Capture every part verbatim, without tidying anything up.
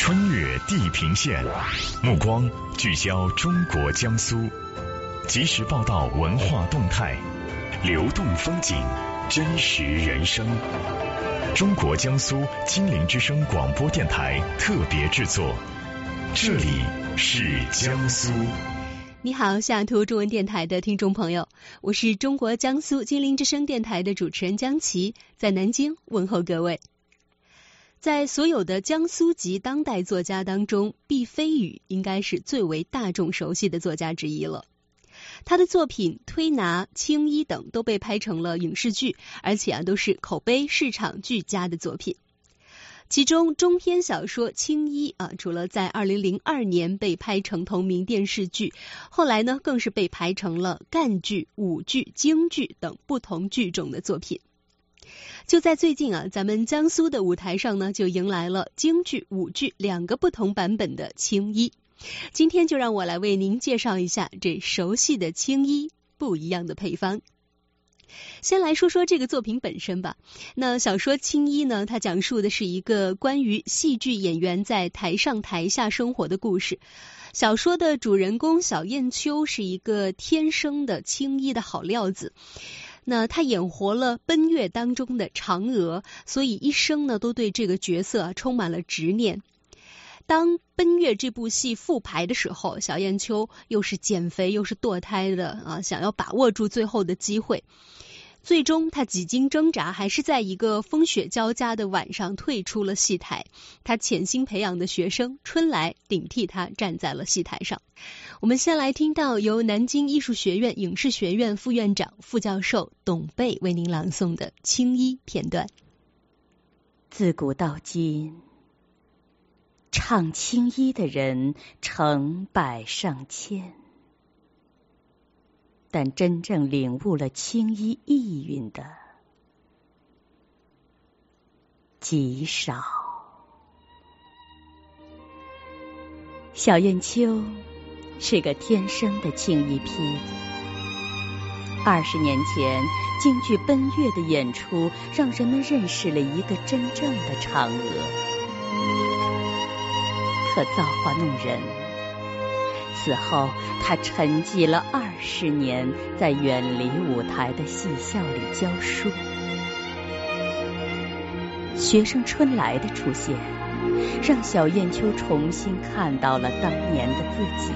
穿越地平线，目光聚焦中国江苏，及时报道文化动态，流动风景，真实人生。中国江苏金陵之声广播电台特别制作，这里是江苏。 你好，西雅图中文电台的听众朋友，我是中国江苏金陵之声电台的主持人江琪，在南京问候各位。在所有的江苏籍当代作家当中，毕飞宇应该是最为大众熟悉的作家之一了。他的作品《推拿》《青衣》等都被拍成了影视剧，而且啊都是口碑市场俱佳的作品。其中中篇小说《青衣》啊，除了在二零零二年被拍成同名电视剧，后来呢更是被拍成了赣剧、舞剧、京剧等不同剧种的作品。就在最近啊，咱们江苏的舞台上呢，就迎来了京剧、舞剧两个不同版本的《青衣》。今天就让我来为您介绍一下这熟悉的青衣不一样的配方。先来说说这个作品本身吧。那小说《青衣》呢，它讲述的是一个关于戏剧演员在台上台下生活的故事。小说的主人公小燕秋是一个天生的青衣的好料子。那他演活了奔月当中的嫦娥，所以一生呢都对这个角色啊充满了执念。当奔月这部戏复排的时候，小燕秋又是减肥又是堕胎的啊，想要把握住最后的机会。最终他几经挣扎，还是在一个风雪交加的晚上退出了戏台。他潜心培养的学生春来顶替他站在了戏台上。我们先来听到由南京艺术学院影视学院副院长、副教授董贝为您朗诵的《青衣》片段。 自古到今，唱青衣的人成百上千，但真正领悟了青衣意蕴的极少。小燕秋是个天生的青衣坯子。二十年前，京剧《奔月》的演出让人们认识了一个真正的嫦娥。可造化弄人，此后他沉寂了二十年，在远离舞台的戏校里教书。学生春来的出现，让小燕秋重新看到了当年的自己。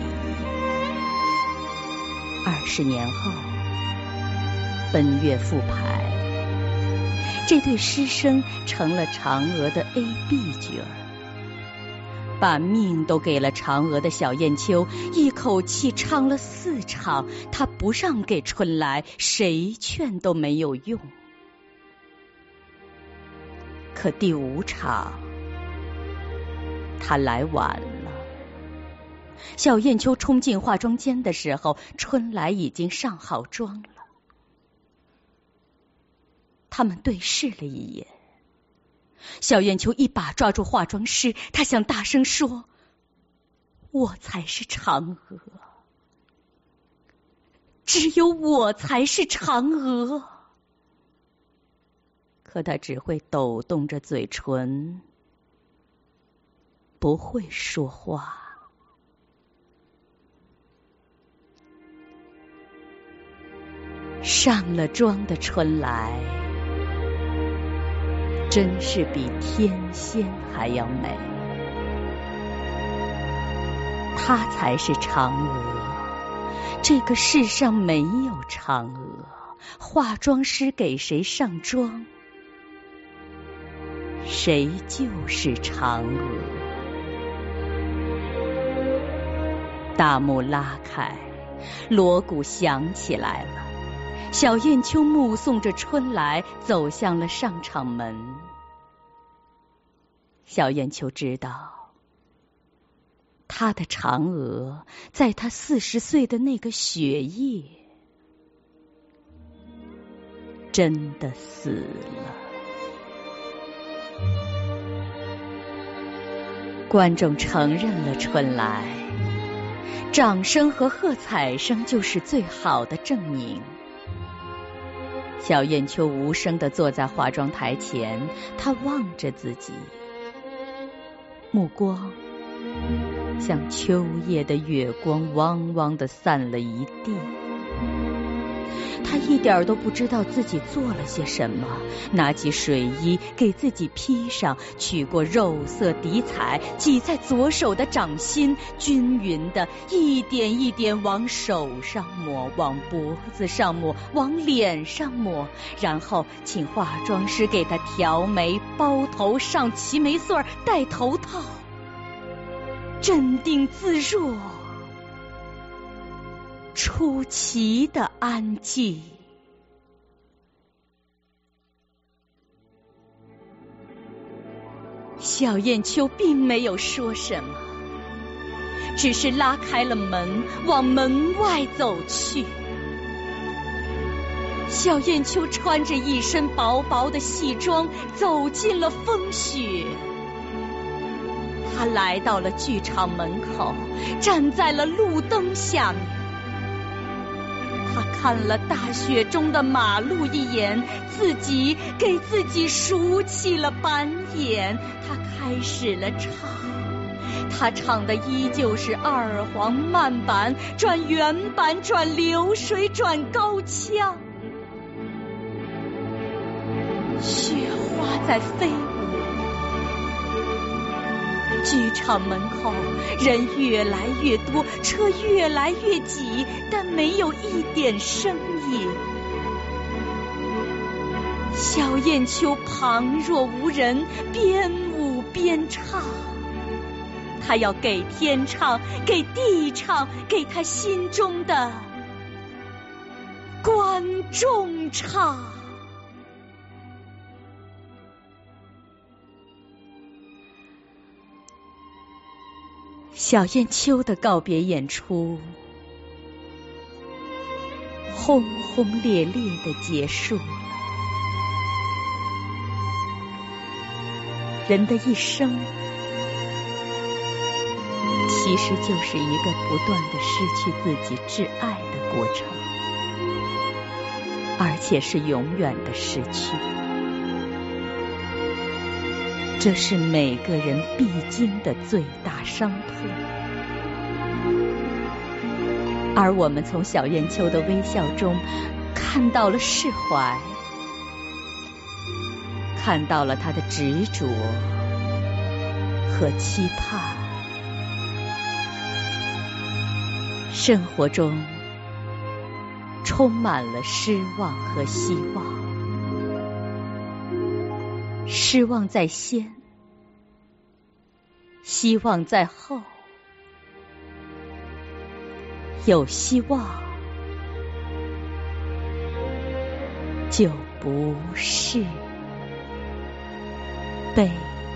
二十年后，奔月复排，这对师生成了嫦娥的 A B 角儿。把命都给了嫦娥的小燕秋，一口气唱了四场，他不让给春来，谁劝都没有用。可第五场，他来晚了。小燕秋冲进化妆间的时候，春来已经上好妆了。他们对视了一眼。小燕秋一把抓住化妆师，他想大声说：我才是嫦娥，只有我才是嫦娥。可他只会抖动着嘴唇，不会说话。上了妆的春来真是比天仙还要美，她才是嫦娥。这个世上没有嫦娥，化妆师给谁上妆，谁就是嫦娥。大幕拉开，锣鼓响起来了。小燕秋目送着春来走向了上场门。小燕秋知道，她的嫦娥在她四十岁的那个雪夜真的死了。观众承认了春来，掌声和喝彩声就是最好的证明。小燕秋无声地坐在化妆台前，她望着自己， 目光像秋夜的月光汪汪地散了一地。他一点都不知道自己做了些什么，拿起水衣给自己披上，取过肉色底彩挤在左手的掌心，均匀的一点一点往手上抹，往脖子上抹，往脸上抹，然后请化妆师给他调眉、包头、上齐眉穗、戴头套，镇定自若，出奇的安静。小燕秋并没有说什么，只是拉开了门，往门外走去。小燕秋穿着一身薄薄的戏装，走进了风雪。她来到了剧场门口，站在了路灯下面。他看了大雪中的马路一眼，自己给自己竖起了板眼。他开始了唱，他唱的依旧是二黄慢板，转原板，转流水，转高腔。雪花在飞舞，剧场门口人越来越多，车越来越挤，但没有一点声音。小燕秋旁若无人，边舞边唱。他要给天唱，给地唱，给他心中的观众唱。小燕秋的告别演出轰轰烈烈地结束了。人的一生其实就是一个不断地失去自己挚爱的过程，而且是永远的失去。这是每个人必经的最大伤痛，而我们从小燕秋的微笑中看到了释怀，看到了他的执着和期盼。生活中充满了失望和希望，失望在先，希望在后，有希望就不是悲。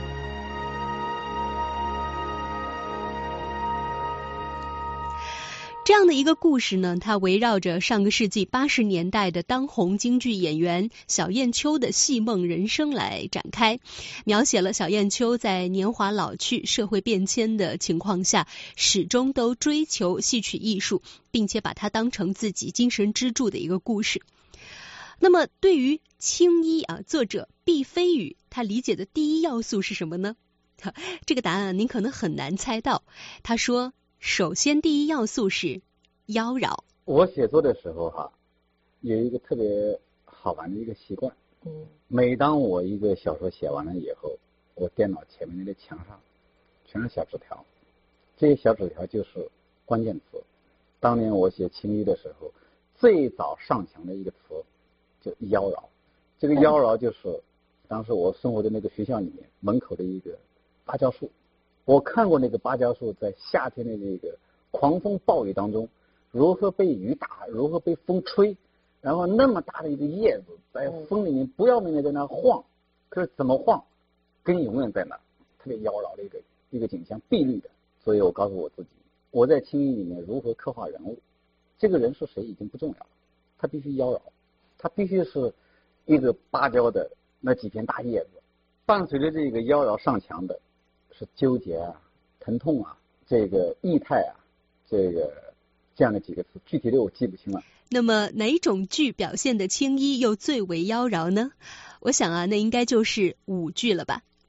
这样的一个故事呢，它围绕着上个世纪八十年代的当红京剧演员小燕秋的戏梦人生来展开，描写了小燕秋在年华老去、社会变迁的情况下，始终都追求戏曲艺术，并且把它当成自己精神支柱的一个故事。那么对于青衣啊，作者毕飞宇他理解的第一要素是什么呢？这个答案您可能很难猜到。他说，首先第一要素是妖娆。 我写作的时候哈，有一个特别好玩的一个习惯，嗯，每当我一个小说写完了以后，我电脑前面那个墙上全是小纸条，这些小纸条就是关键词。当年我写青衣的时候，最早上墙的一个词就妖娆。这个妖娆就是当时我生活的那个学校里面门口的一个芭蕉树。我看过那个芭蕉树在夏天的那个狂风暴雨当中如何被雨打，如何被风吹，然后那么大的一个叶子在风里面不要命的在那晃，可是怎么晃根永远在那，特别妖娆的一个一个景象，碧绿的。所以我告诉我自己，我在青衣里面如何刻画人物，这个人是谁已经不重要了，他必须妖娆，他必须是一个芭蕉的那几片大叶子，伴随着这个妖娆上墙的是纠结啊、疼痛啊、这个意态啊，这个这样的几个词，具体的我记不清了。 那么哪种剧表现的青衣又最为妖娆呢？我想啊，那应该就是舞剧了吧。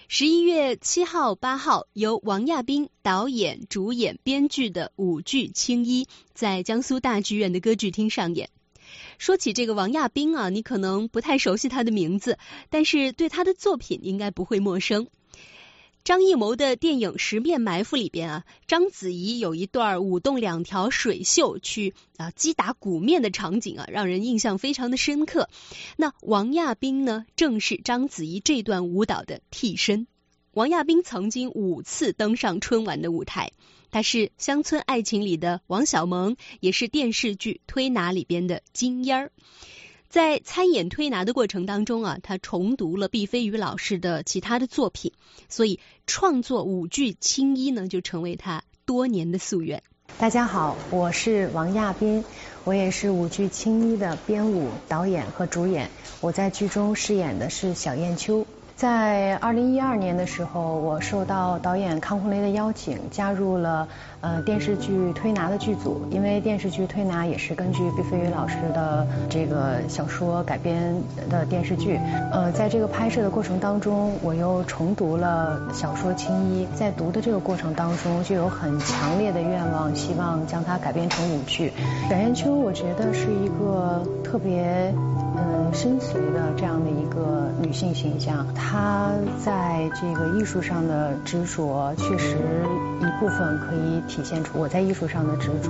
十一月七号、八号，由王亚斌导演、主演、编剧的舞剧《青衣》在江苏大剧院的歌剧厅上演。说起这个王亚斌啊，你可能不太熟悉他的名字，但是对他的作品应该不会陌生。张艺谋的电影《十面埋伏》里边啊，章子怡有一段舞动两条水袖去啊击打鼓面的场景啊，让人印象非常的深刻。那王亚斌呢，正是章子怡这段舞蹈的替身。王亚斌曾经五次登上春晚的舞台，他是《乡村爱情》里的王小蒙，也是电视剧《推拿》里边的金烟儿。在参演推拿的过程当中啊，他重读了毕飞宇老师的其他的作品，所以创作舞剧《青衣》呢，就成为他多年的夙愿。 大家好，我是王亚斌，我也是舞剧《青衣》的编舞、导演和主演。我在剧中饰演的是小燕秋。在二零一二年的时候，我受到导演康洪雷的邀请，加入了呃电视剧《推拿》的剧组。因为电视剧《推拿》也是根据毕飞宇老师的这个小说改编的电视剧。呃，在这个拍摄的过程当中，我又重读了小说《青衣》。在读的这个过程当中，就有很强烈的愿望，希望将它改编成舞剧。小燕秋，我觉得是一个特别嗯深邃的这样的一个女性形象。她在这个艺术上的执着，确实一部分可以体现出我在艺术上的执着。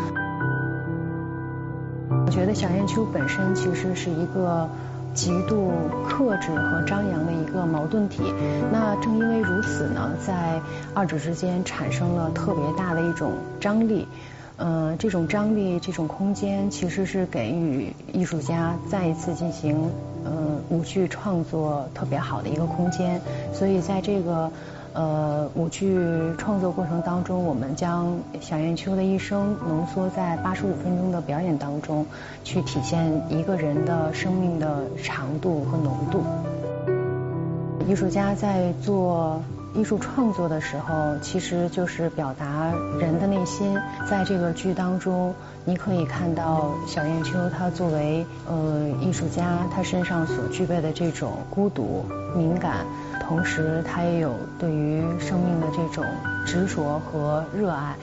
我觉得小燕秋本身其实是一个极度克制和张扬的一个矛盾体。那正因为如此呢，在二者之间产生了特别大的一种张力。呃，这种张力、这种空间，其实是给予艺术家再一次进行呃舞剧创作特别好的一个空间。所以在这个呃舞剧创作过程当中，我们将小燕秋的一生浓缩在八十五分钟的表演当中，去体现一个人的生命的长度和浓度。艺术家在做艺术创作的时候，其实就是表达人的内心。在这个剧当中，你可以看到小燕秋她作为呃艺术家，她身上所具备的这种孤独、敏感，同时她也有对于生命的这种执着和热爱。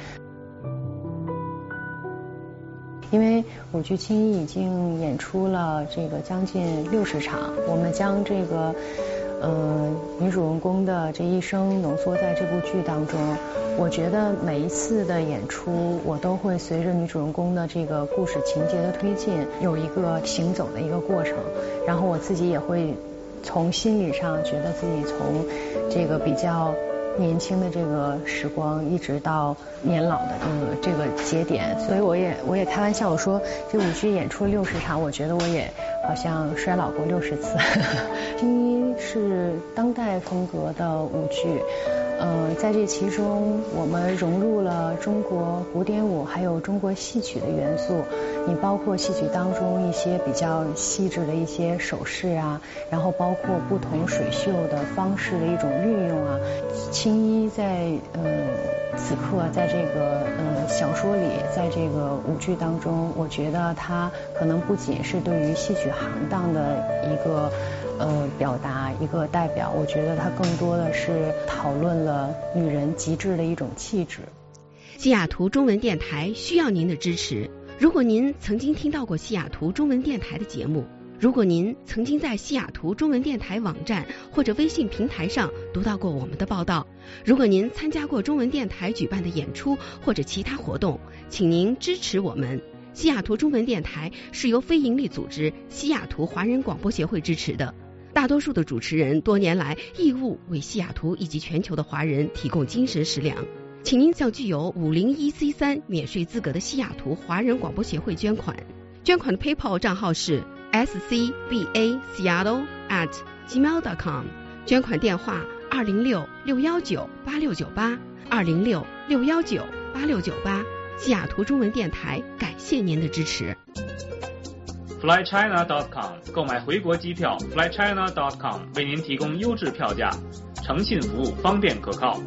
因为舞剧《青衣》已经演出了这个将近六十场，我们将这个呃，女主人公的这一生浓缩在这部剧当中。我觉得每一次的演出，我都会随着女主人公的这个故事情节的推进，有一个行走的一个过程。然后我自己也会从心理上觉得自己从这个比较年轻的这个时光，一直到年老的呃这个节点。所以我也我也开玩笑，我说这舞剧演出六十场，我觉得我也好像衰老过六十次。青衣是当代风格的舞剧，呃，在这其中我们融入了中国古典舞还有中国戏曲的元素。你包括戏曲当中一些比较细致的一些手势啊，然后包括不同水袖的方式的一种运用啊。青衣在呃此刻在这个呃小说里，在这个舞剧当中，我觉得它可能不仅是对于戏曲行当的一个呃表达，一个代表，我觉得它更多的是讨论了女人极致的一种气质。 西雅图中文电台需要您的支持。如果您曾经听到过西雅图中文电台的节目，如果您曾经在西雅图中文电台网站或者微信平台上读到过我们的报道，如果您参加过中文电台举办的演出或者其他活动，请您支持我们。西雅图中文电台是由非营利组织西雅图华人广播协会支持的，大多数的主持人多年来义务为西雅图以及全球的华人提供精神食粮。请您向具有五零一 C 三 免税资格的西雅图华人广播协会捐款，捐款的 PayPal 账号是 s c v a seattle at gmail dot com， 捐款电话二零六六一九八六九八二零六六一九八六九八。西雅图中文电台感谢您的支持。 fly china dot com 购买回国机票 fly china dot com 为您提供优质票价，诚信服务，方便可靠。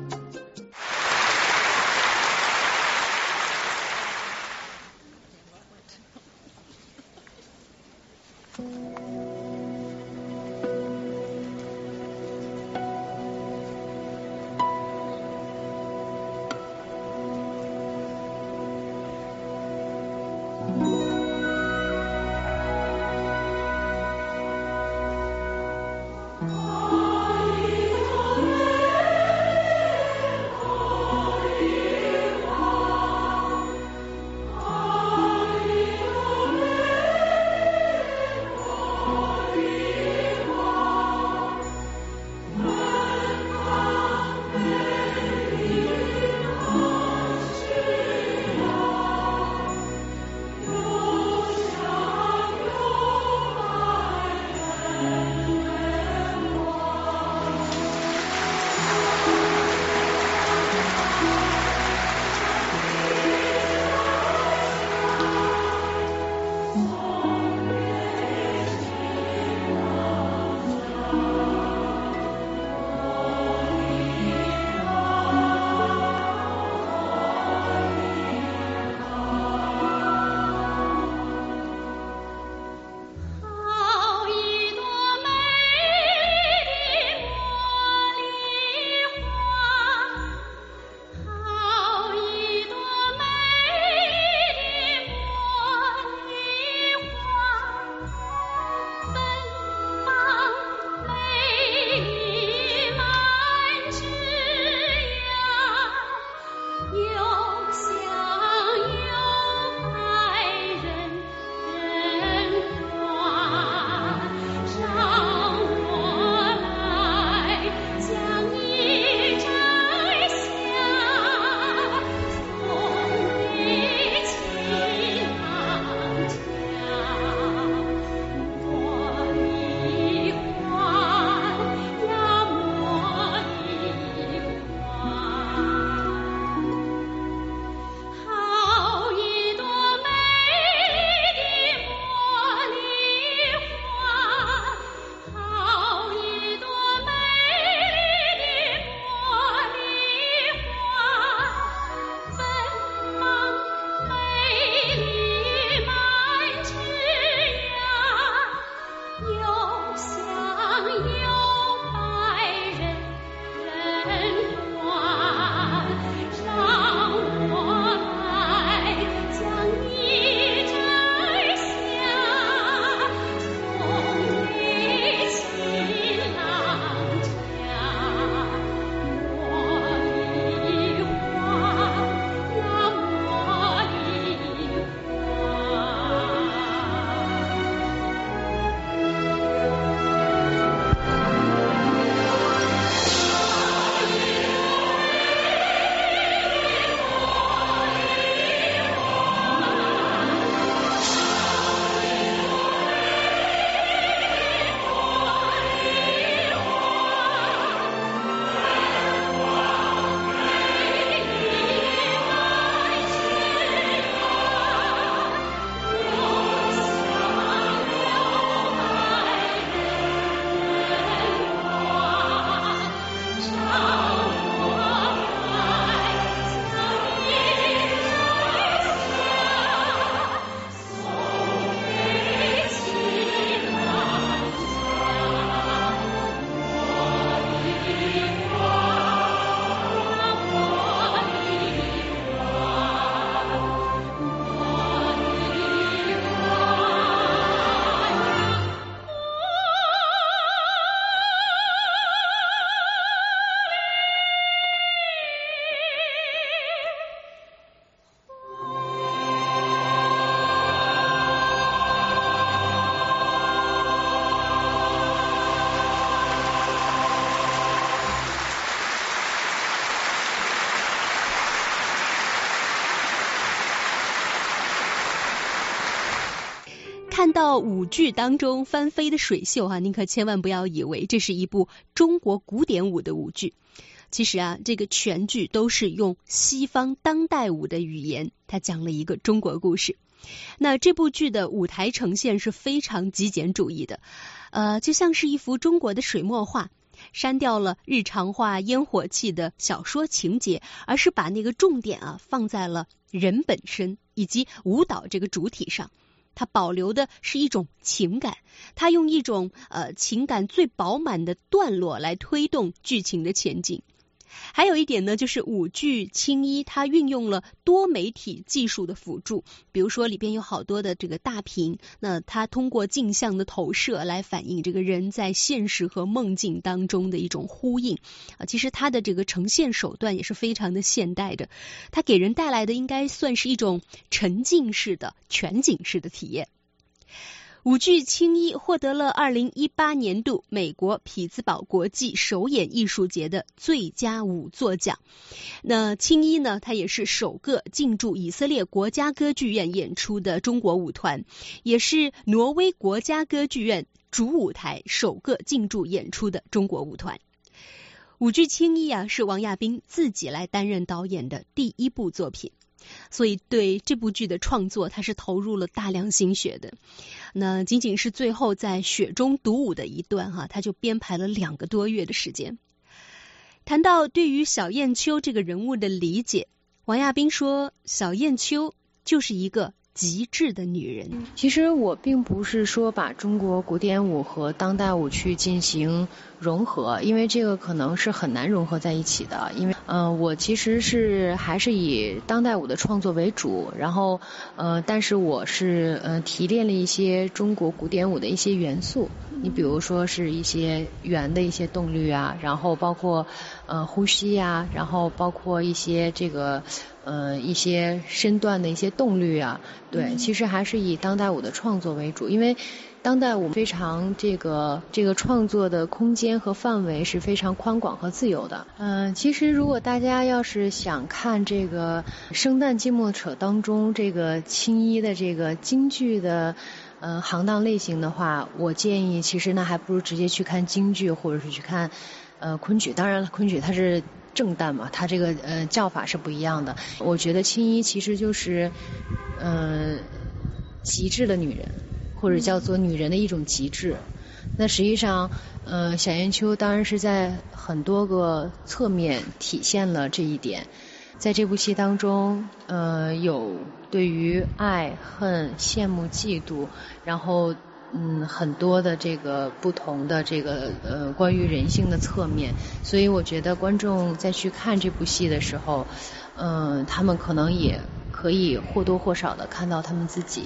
看到舞剧当中翻飞的水袖啊，您可千万不要以为这是一部中国古典舞的舞剧。其实啊，这个全剧都是用西方当代舞的语言，它讲了一个中国故事。那这部剧的舞台呈现是非常极简主义的，呃，就像是一幅中国的水墨画，删掉了日常化烟火气的小说情节，而是把那个重点啊放在了人本身以及舞蹈这个主体上。它保留的是一种情感，它用一种呃情感最饱满的段落来推动剧情的前进。还有一点呢，就是舞剧青衣它运用了多媒体技术的辅助，比如说里边有好多的这个大屏，那它通过镜像的投射来反映这个人在现实和梦境当中的一种呼应啊。其实它的这个呈现手段也是非常的现代的，它给人带来的应该算是一种沉浸式的全景式的体验。舞剧青衣获得了二零一八年度美国匹兹堡国际首演艺术节的最佳舞作奖。那青衣呢，它也是首个进驻以色列国家歌剧院演出的中国舞团，也是挪威国家歌剧院主舞台首个进驻演出的中国舞团。舞剧青衣啊，是王亚斌自己来担任导演的第一部作品。所以对这部剧的创作他是投入了大量心血的。那仅仅是最后在雪中独舞的一段哈、啊，他就编排了两个多月的时间。谈到对于小燕秋这个人物的理解，王亚斌说小燕秋就是一个极致的女人。 其实我并不是说把中国古典舞和当代舞去进行融合，因为这个可能是很难融合在一起的。因为呃，我其实是还是以当代舞的创作为主，然后呃，但是我是呃提炼了一些中国古典舞的一些元素。你比如说是一些圆的一些动律啊，然后包括呃呼吸啊，然后包括一些这个呃一些身段的一些动律啊，对，其实还是以当代舞的创作为主，因为当代舞非常这个这个创作的空间和范围是非常宽广和自由的。嗯、呃，其实如果大家要是想看这个生旦净末扯当中这个青衣的这个京剧的呃行当类型的话，我建议其实那还不如直接去看京剧或者是去看呃昆曲。当然了，昆曲它是正旦嘛，它这个呃叫法是不一样的。我觉得青衣其实就是呃极致的女人，或者叫做女人的一种极致。那实际上呃小燕秋当然是在很多个侧面体现了这一点。在这部戏当中呃有对于爱恨羡慕嫉妒，然后嗯，很多的这个不同的这个呃关于人性的侧面，所以我觉得观众在去看这部戏的时候，嗯、呃，他们可能也可以或多或少的看到他们自己。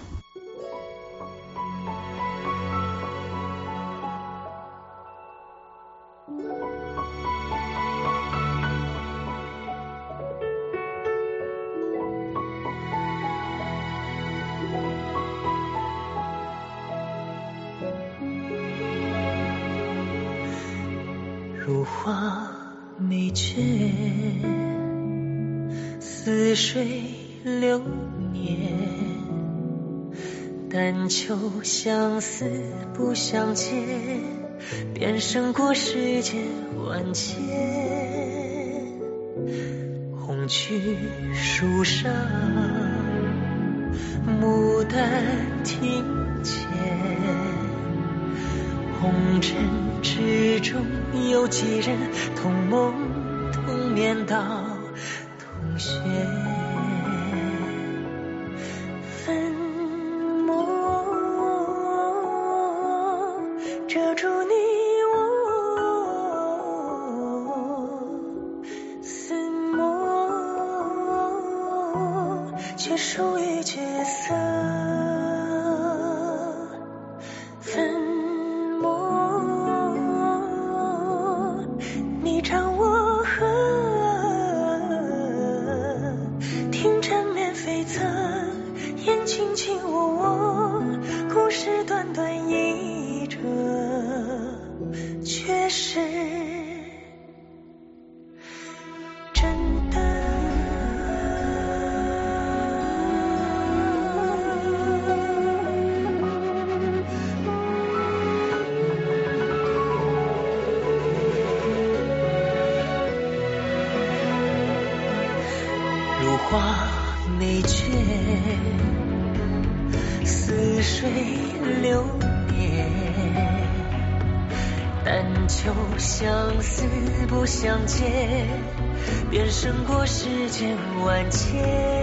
如花美眷，似水流年，但求相思不相见，便胜过世间万千。红菊树上，牡丹庭前，红尘之中有几人同梦同眠到同穴？粉墨遮住你我，似墨却属于角色。 如花美眷，似水流年，但求相思不相见，便胜过世间万千。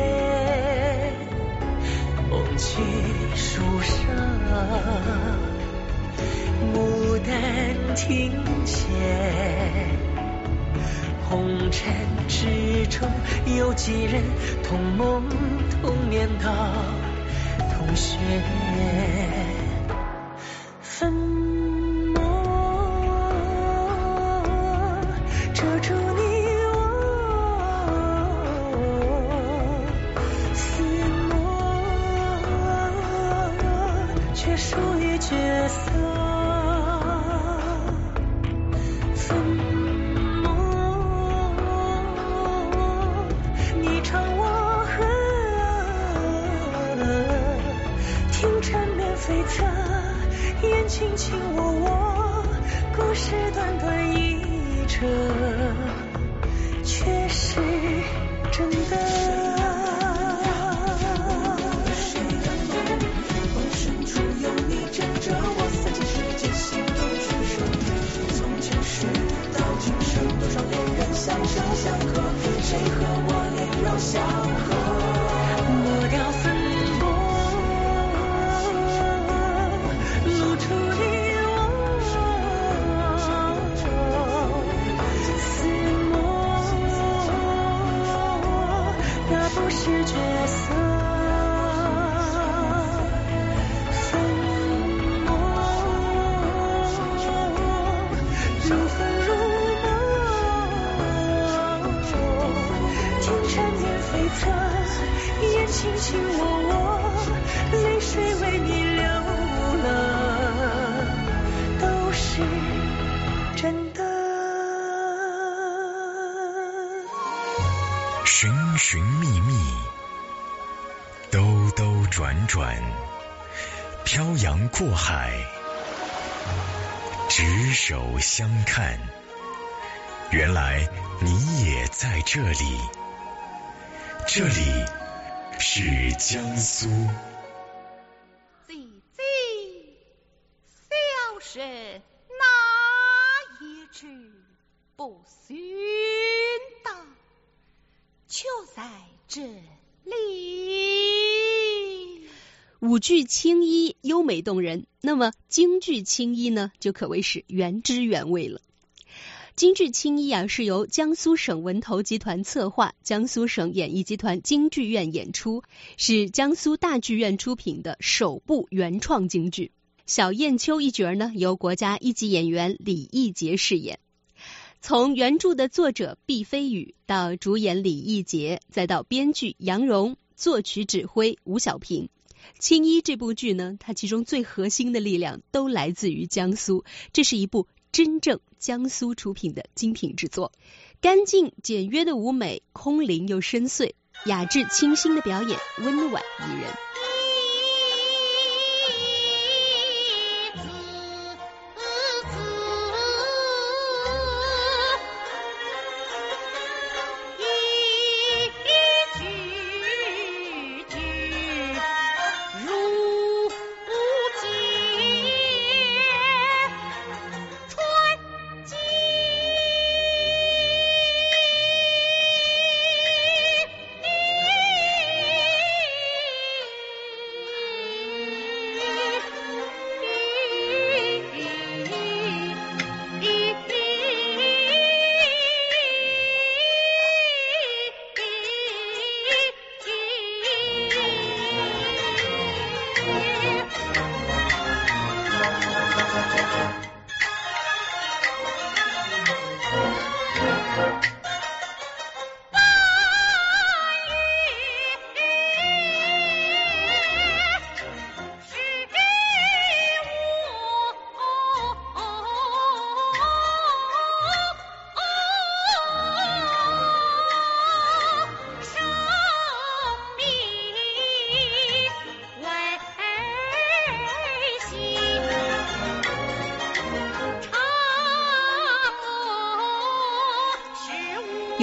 红旗树上，牡丹庭前，红尘之中有几人同梦同眠到同穴，粉墨遮住你我，似墨却属于角色。悱恻，眼卿卿我我，故事短短一折，却是真的。谁的梦，梦深处有你枕着我，三千世界心动取舍。从前世到今生，多少恋人相生相克，谁和我灵肉相合？抹掉粉不是角色，粉墨如粉如梦，听缠绵悱恻，眼卿卿我我，泪水为你流了，都是真的。 寻寻觅觅，兜兜转转，漂洋过海，执手相看。原来你也在这里，这里是江苏。 姐姐，小生哪一句不寻到？就在这里。 舞剧青衣优美动人，那么京剧青衣呢，就可谓是原汁原味了。京剧青衣啊，是由江苏省文投集团策划，江苏省演艺集团京剧院演出，是江苏大剧院出品的首部原创京剧。小燕秋一角呢，由国家一级演员李义杰饰演。从原著的作者毕飞宇到主演李义杰，再到编剧杨蓉，作曲指挥吴小平，青衣这部剧呢，它其中最核心的力量都来自于江苏，这是一部真正江苏出品的精品之作。干净简约的舞美，空灵又深邃，雅致清新的表演，温婉宜人。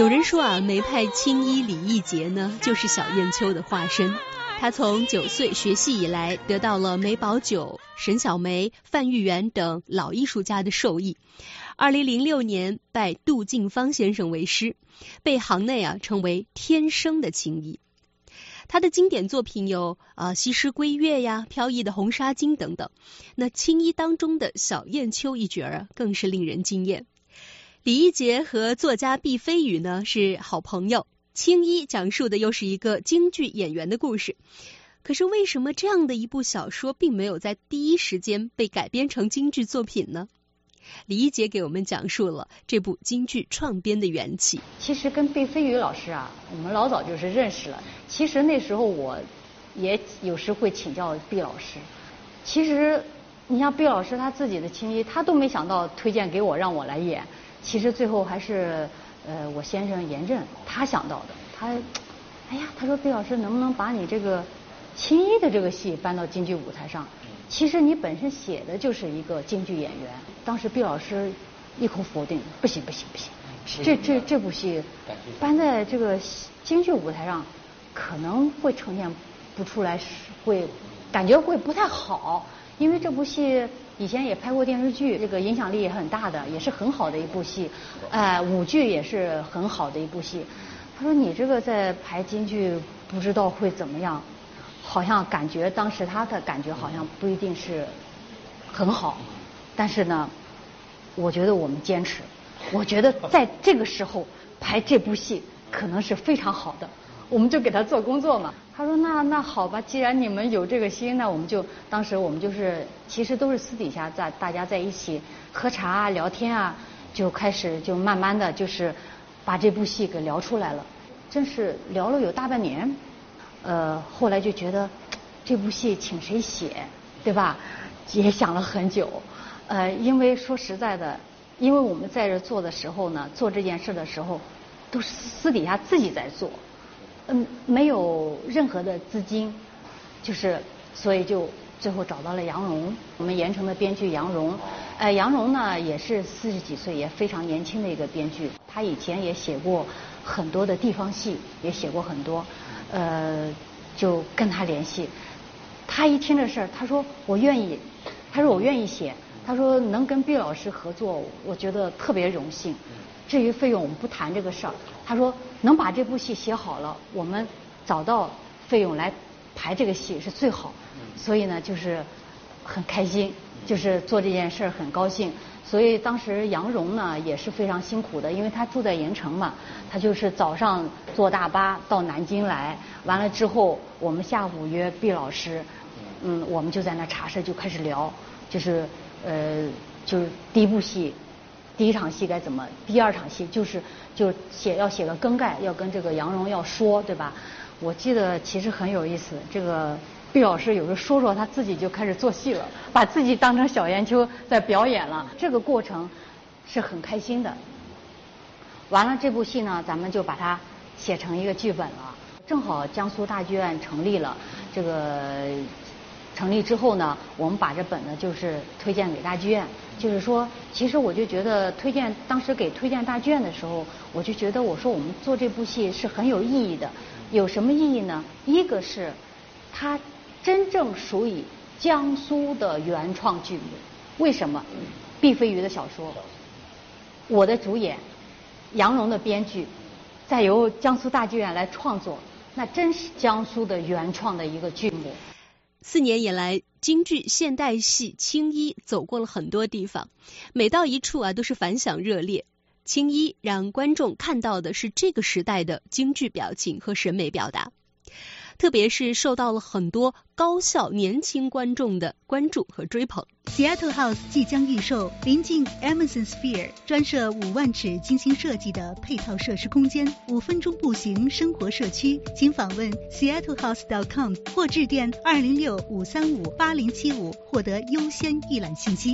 有人说啊，梅派青衣李义杰呢，就是小燕秋的化身。他从九岁学戏以来，得到了梅葆玖、沈小梅、范玉元等老艺术家的授意。二零零六年拜杜近芳先生为师，被行内啊称为天生的青衣。他的经典作品有啊《西施归月》呀、飘逸的红纱巾等等。那青衣当中的小燕秋一角啊，更是令人惊艳。李义杰和作家毕飞宇呢是好朋友。青衣讲述的又是一个京剧演员的故事，可是为什么这样的一部小说并没有在第一时间被改编成京剧作品呢？李一杰给我们讲述了这部京剧创编的缘起。 其实跟毕飞宇老师啊，我们老早就是认识了。其实那时候我也有时会请教毕老师。其实你像毕老师他自己的青衣，他都没想到推荐给我让我来演。其实最后还是。呃，我先生严震他想到的，他，哎呀，他说毕老师能不能把你这个青衣的这个戏搬到京剧舞台上？其实你本身写的就是一个京剧演员。当时毕老师一口否定，不行不行不行，这这这部戏搬在这个京剧舞台上可能会呈现不出来，会感觉会不太好，因为这部戏。以前也拍过电视剧，这个影响力也很大的，也是很好的一部戏，呃，舞剧也是很好的一部戏。他说你这个在排京剧，不知道会怎么样，好像感觉当时他的感觉好像不一定是很好，但是呢，我觉得我们坚持，我觉得在这个时候排这部戏可能是非常好的。我们就给他做工作嘛。他说那那好吧，既然你们有这个心，那我们就当时我们就是其实都是私底下在大家在一起喝茶啊聊天啊，就开始就慢慢的就是把这部戏给聊出来了。真是聊了有大半年，呃，后来就觉得这部戏请谁写，对吧？也想了很久，呃，因为说实在的，因为我们在这做的时候呢，做这件事的时候，都是私底下自己在做。嗯，没有任何的资金，就是所以就最后找到了杨蓉，我们盐城的编剧杨蓉。呃，杨蓉呢也是四十几岁，也非常年轻的一个编剧。她以前也写过很多的地方戏，也写过很多，呃，就跟她联系。她一听这事儿，她说我愿意，她说我愿意写，她说能跟毕老师合作，我觉得特别荣幸。至于费用，我们不谈这个事儿。他说能把这部戏写好了，我们找到费用来排这个戏是最好。所以呢，就是很开心，就是做这件事儿很高兴。所以当时杨蓉呢也是非常辛苦的，因为她住在盐城嘛，她就是早上坐大巴到南京来，完了之后我们下午约毕老师，嗯，我们就在那茶室就开始聊，就是呃，就是第一部戏。第一场戏该怎么？第二场戏就是就写要写个更概，要跟这个杨蓉要说，对吧？我记得其实很有意思，这个毕老师有时候说说他自己就开始做戏了，把自己当成小燕秋在表演了。这个过程是很开心的。完了这部戏呢，咱们就把它写成一个剧本了。正好江苏大剧院成立了，这个成立之后呢，我们把这本呢就是推荐给大剧院。就是说，其实我就觉得推荐当时给推荐大剧院的时候，我就觉得我说我们做这部戏是很有意义的。有什么意义呢？一个是它真正属于江苏的原创剧目。为什么？毕飞宇的小说，我的主演，杨蓉的编剧，再由江苏大剧院来创作，那真是江苏的原创的一个剧目。 四年以来，京剧现代戏青衣走过了很多地方，每到一处啊都是反响热烈。青衣让观众看到的是这个时代的京剧表情和审美表达，特别是受到了很多高校年轻观众的关注和追捧。 Seattle House 即将预售，临近 Emerson Sphere， 专设五万尺精心设计的配套设施空间，五分钟步行生活社区。请访问 seattle house dot com 或致电二零六五三五八零七五获得优先预览信息。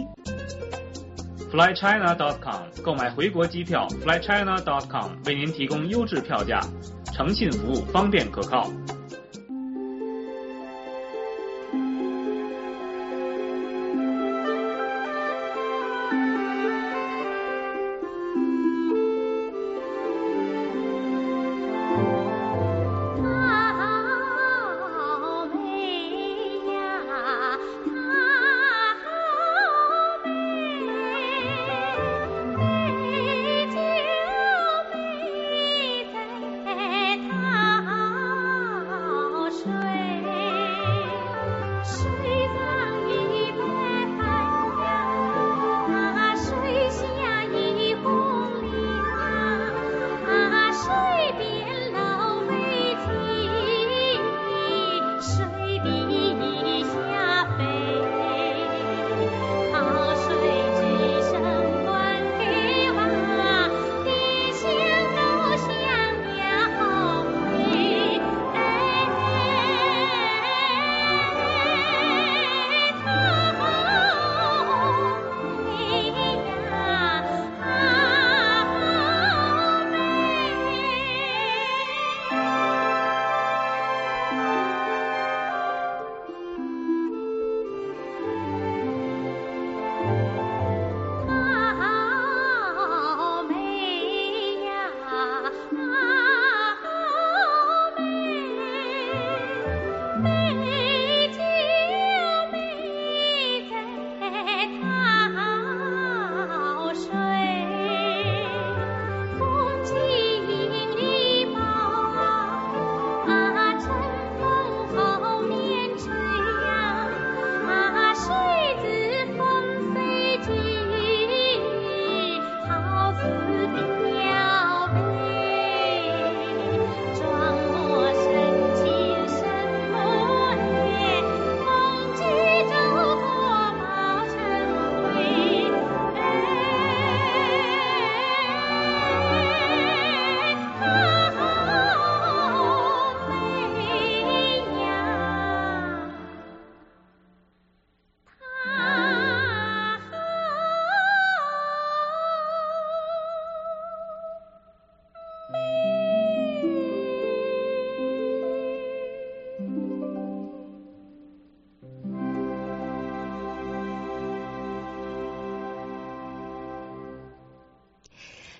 fly china dot com 购买回国机票 fly china dot com 为您提供优质票价，诚信服务，方便可靠。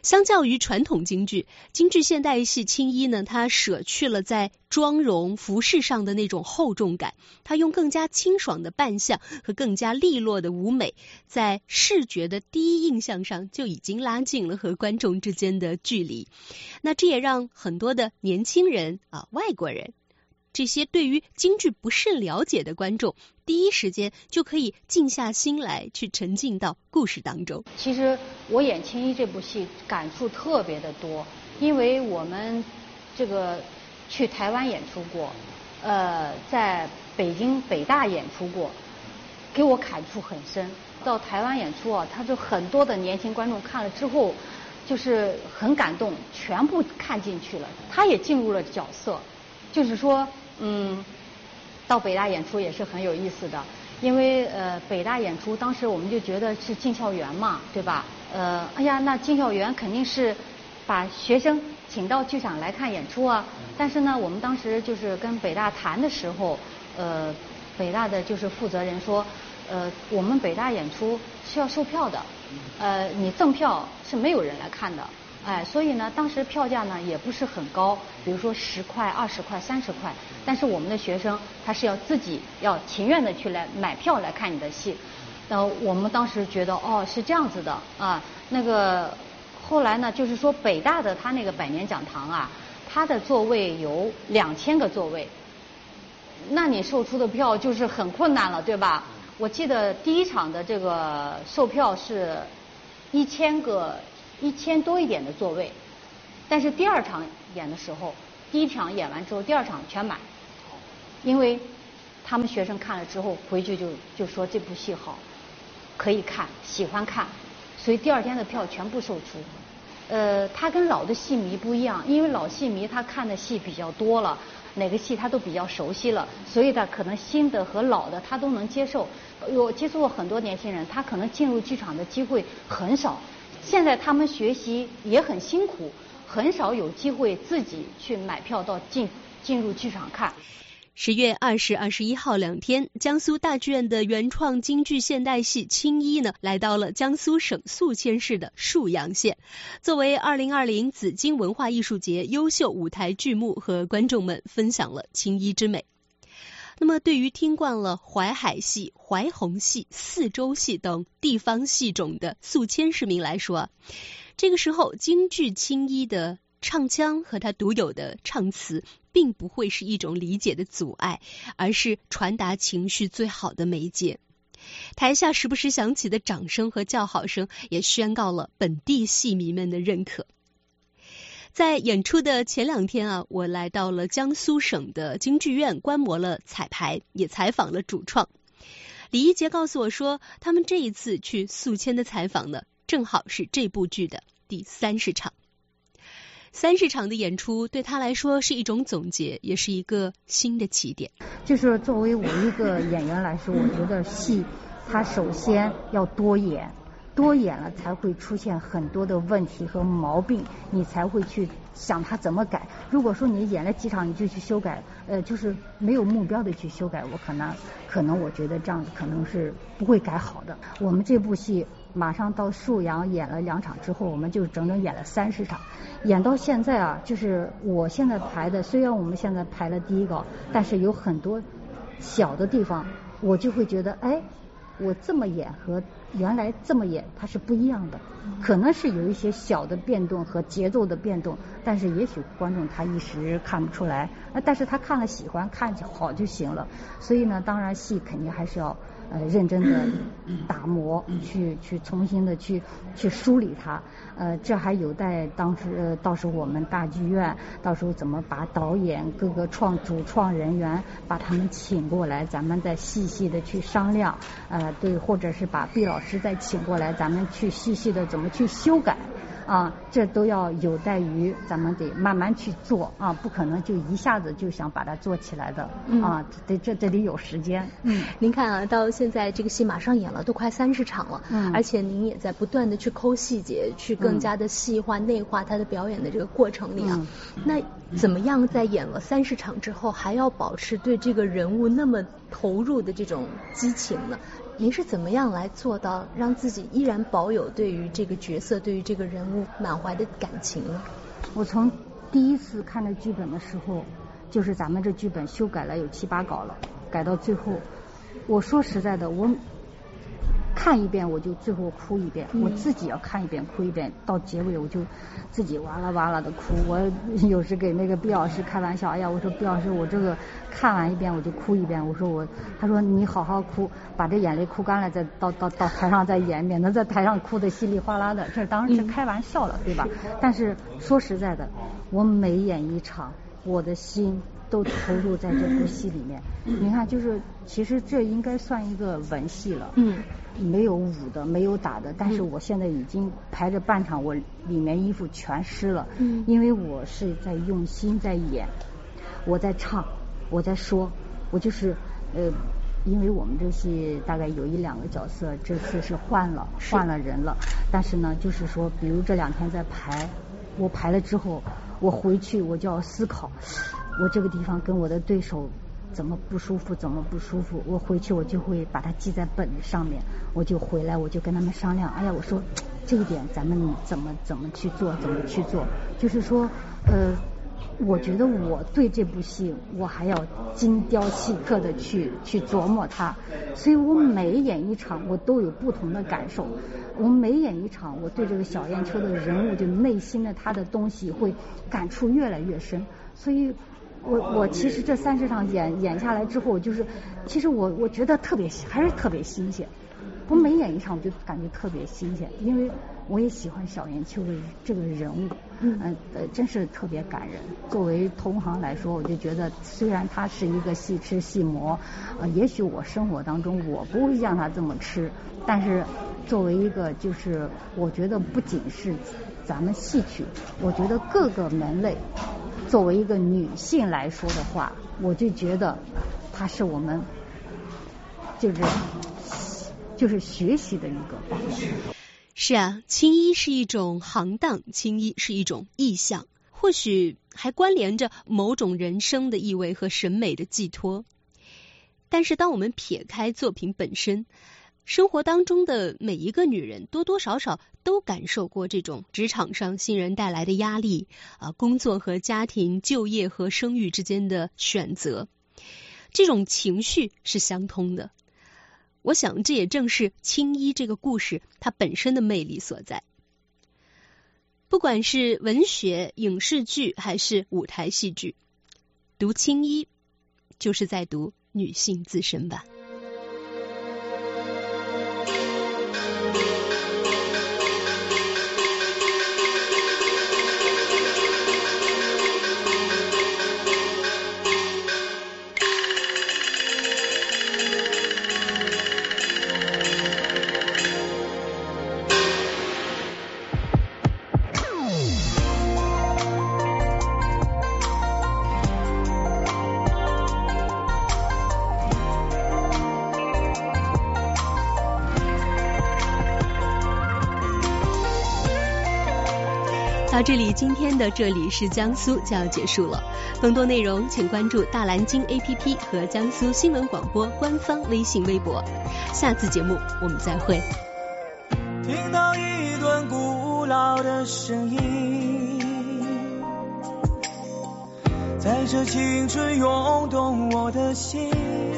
相较于传统京剧，京剧现代戏青衣呢，它舍去了在妆容、服饰上的那种厚重感，它用更加清爽的扮相和更加利落的舞美，在视觉的第一印象上就已经拉近了和观众之间的距离。那这也让很多的年轻人啊、外国人，这些对于京剧不甚了解的观众，第一时间就可以静下心来去沉浸到故事当中。 其实我演青衣这部戏感触特别的多，因为我们这个去台湾演出过，呃，在北京北大演出过，给我感触很深。到台湾演出啊，他就很多的年轻观众看了之后，就是很感动，全部看进去了，他也进入了角色。就是说，嗯，到北大演出也是很有意思的，因为呃北大演出当时我们就觉得是进校园嘛，对吧？呃，哎呀，那进校园肯定是把学生请到剧场来看演出啊。但是呢，我们当时就是跟北大谈的时候，呃，北大的就是负责人说，呃，我们北大演出是要售票的，呃，你赠票是没有人来看的。哎，所以呢，当时票价呢也不是很高，比如说十块、二十块、三十块，但是我们的学生他是要自己要情愿的去来买票来看你的戏。那我们当时觉得哦是这样子的啊，那个后来呢，就是说北大的他那个百年讲堂啊，他的座位有两千个座位，那你售出的票就是很困难了，对吧？我记得第一场的这个售票是一千个。一千多一点的座位，但是第二场演的时候，第一场演完之后，第二场全满，因为他们学生看了之后回去就就说这部戏好，可以看，喜欢看，所以第二天的票全部售出。呃，他跟老的戏迷不一样，因为老戏迷他看的戏比较多了，哪个戏他都比较熟悉了，所以他可能新的和老的他都能接受。我接触过很多年轻人，他可能进入剧场的机会很少。现在他们学习也很辛苦，很少有机会自己去买票到进进入剧场看。 十月二十、二十一号两天，江苏大剧院的原创京剧现代戏青衣呢，来到了江苏省宿迁市的沭阳县，作为二零二零紫荆文化艺术节优秀舞台剧目，和观众们分享了青衣之美。那么对于听惯了淮海戏、淮洪戏、四周戏等地方戏种的宿迁市民来说，这个时候京剧青衣的唱腔和它独有的唱词并不会是一种理解的阻碍，而是传达情绪最好的媒介。台下时不时响起的掌声和叫好声也宣告了本地戏迷们的认可。在演出的前两天啊，我来到了江苏省的京剧院观摩了彩排，也采访了主创。李一杰告诉我说，他们这一次去宿迁的采访呢，正好是这部剧的第三十场。三十场的演出对他来说是一种总结，也是一个新的起点。 就是作为我一个演员来说，我觉得戏它首先要多演。多演了才会出现很多的问题和毛病，你才会去想它怎么改。如果说你演了几场你就去修改，呃，就是没有目标的去修改，我可能可能我觉得这样子可能是不会改好的。我们这部戏马上到沭阳演了两场之后，我们就整整演了三十场，演到现在啊，就是我现在排的，虽然我们现在排了第一个，但是有很多小的地方，我就会觉得，哎，我这么演和原来这么演它是不一样的，可能是有一些小的变动和节奏的变动，但是也许观众他一时看不出来，但是他看了喜欢，看好就行了。所以呢，当然戏肯定还是要呃认真的打磨，去去重新的去去梳理它。呃，这还有待当时呃到时候我们大剧院到时候怎么把导演各个创主创人员把他们请过来，咱们再细细的去商量。呃，对，或者是把毕老师再请过来，咱们去细细的怎么去修改。啊，这都要有待于咱们得慢慢去做啊，不可能就一下子就想把它做起来的、嗯、啊，得这这得有时间。 嗯，您看啊，到现在这个戏马上演了，都快三十场了，嗯，而且您也在不断的去抠细节，去更加的细化、嗯、内化他的表演的这个过程里啊。嗯、那怎么样在演了三十场之后，还要保持对这个人物那么投入的这种激情呢？ 您是怎么样来做到让自己依然保有对于这个角色、对于这个人物满怀的感情呢？ 我从第一次看这剧本的时候，就是咱们这剧本修改了有七八稿了，改到最后，我说实在的，我看一遍我就最后哭一遍，嗯、我自己要看一遍哭一遍，到结尾我就自己哇啦哇啦的哭。我有时给那个毕老师开玩笑，哎呀，我说毕老师，我这个看完一遍我就哭一遍。我说我，他说你好好哭，把这眼泪哭干了，再到到到台上再演，免得在台上哭得稀里哗啦的。这当然是开玩笑了，嗯、对吧？但是说实在的，我每演一场，我的心都投入在这部戏里面。你看，就是其实这应该算一个文戏了。嗯。没有舞的，没有打的，但是我现在已经排着半场，我里面衣服全湿了。嗯，因为我是在用心在演，我在唱，我在说，我就是呃，因为我们这戏大概有一两个角色，这次是换了换了人了，但是呢，就是说，比如这两天在排，我排了之后，我回去我就要思考，我这个地方跟我的对手怎么不舒服怎么不舒服，我回去我就会把它记在本子上面，我就回来我就跟他们商量，哎呀，我说这一点咱们怎么怎么去做怎么去做，就是说呃我觉得我对这部戏我还要精雕细刻的去去琢磨它，所以我每演一场我都有不同的感受，我每演一场我对这个小燕秋的人物就内心的他的东西会感触越来越深，所以我我其实这三十场演演下来之后，就是其实我我觉得特别还是特别新鲜。我每演一场我就感觉特别新鲜，因为我也喜欢小燕秋的这个人物，嗯呃，真是特别感人。作为同行来说，我就觉得虽然他是一个戏痴戏魔，呃，也许我生活当中我不会像他这么吃，但是作为一个就是我觉得不仅是咱们戏曲，我觉得各个门类。作为一个女性来说的话，我就觉得她是我们就是就是学习的一个榜样。 是啊，青衣是一种行当，青衣是一种意象，或许还关联着某种人生的意味和审美的寄托。但是当我们撇开作品本身，生活当中的每一个女人多多少少都感受过这种职场上新人带来的压力啊，工作和家庭、就业和生育之间的选择，这种情绪是相通的。我想这也正是青衣这个故事它本身的魅力所在。不管是文学、影视剧还是舞台戏剧，读青衣就是在读女性自身吧。到这里，今天的这里是江苏就要结束了。更多内容请关注大蓝鲸 A P P 和江苏新闻广播官方微信微博。下次节目我们再会。 听到一段古老的声音，在这青春涌动我的心，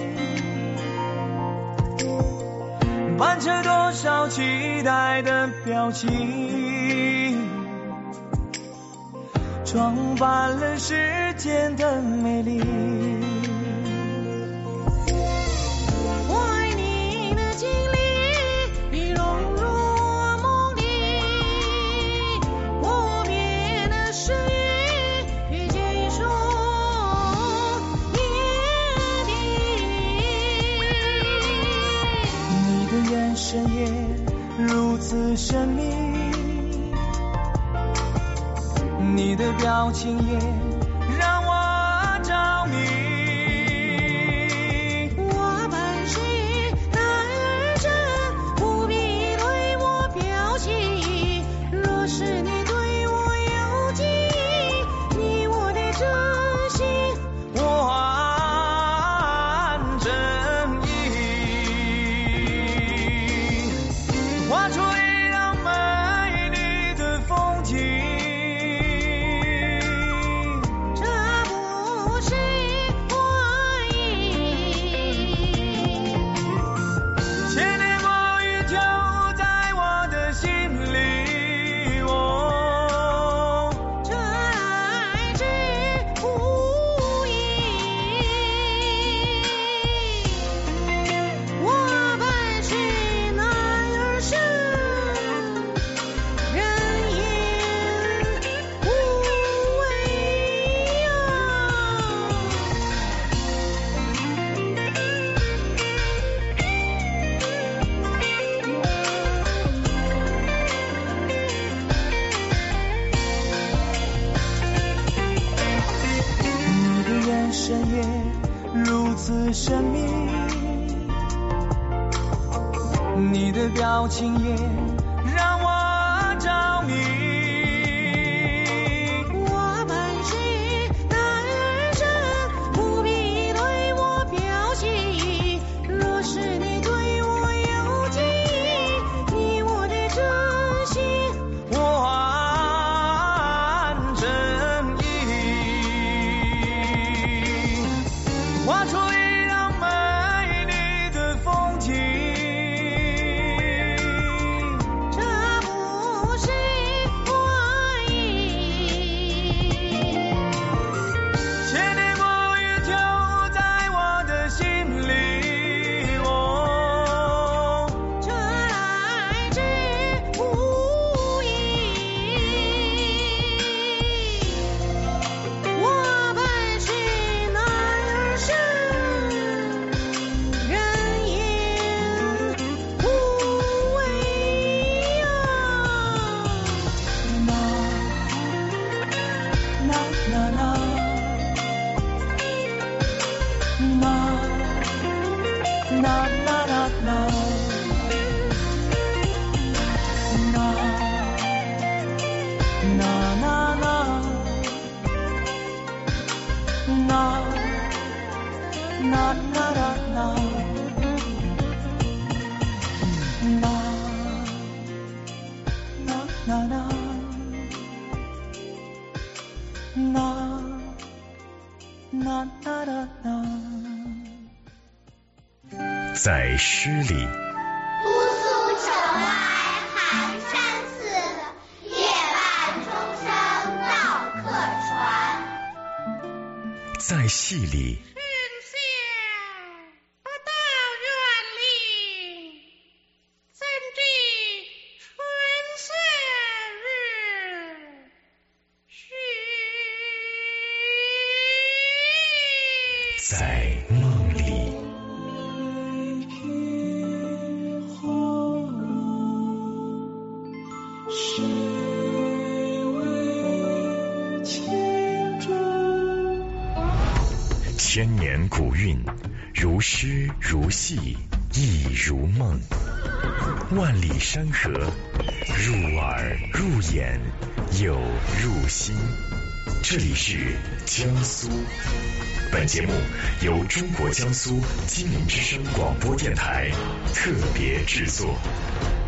伴着多少期待的表情，装扮了世间的美丽。 我爱你的经历已融入我梦里，无边的诗语已结束眼底。 你的眼神也如此神秘，你的表情也让我着迷。 我本是男儿真，不必对我表情。若是你对我有记忆，你我的真心我按真意。 神秘，你的表情也让我着迷。 我本是男儿身，不必对我表情。若是你对我有记忆，你我的真心我还真意。画出在诗里， 姑苏城外寒山寺，夜半钟声到客船。 在戏里， 春夏不到远离，怎知春色日徐。 在梦里，千年古韵，如诗如戏，亦如梦。万里山河，入耳入眼，又入心。这里是江苏。本节目由中国江苏金陵之声广播电台特别制作。